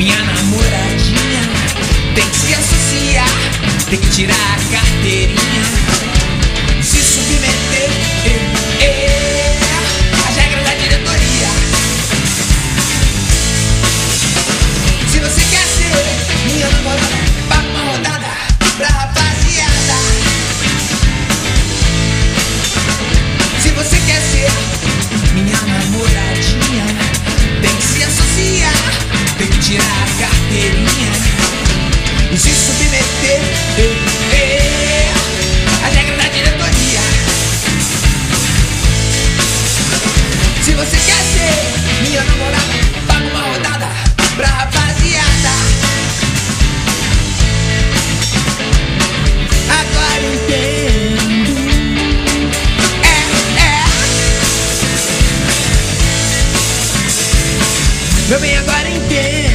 minha namoradinha tem que se associar, tem que tirar a carteirinha, se submeter às regras da diretoria. Se você quer ser minha namorada, paga uma rodada pra rapaziada. Se você quer ser minha namoradinha, tem que se associar, tem que tirar a carteirinha e se submeter às regras da diretoria. Se você quer ser minha namorada, paga uma rodada pra rapaziada. Agora entendo. Meu bem, agora entendo.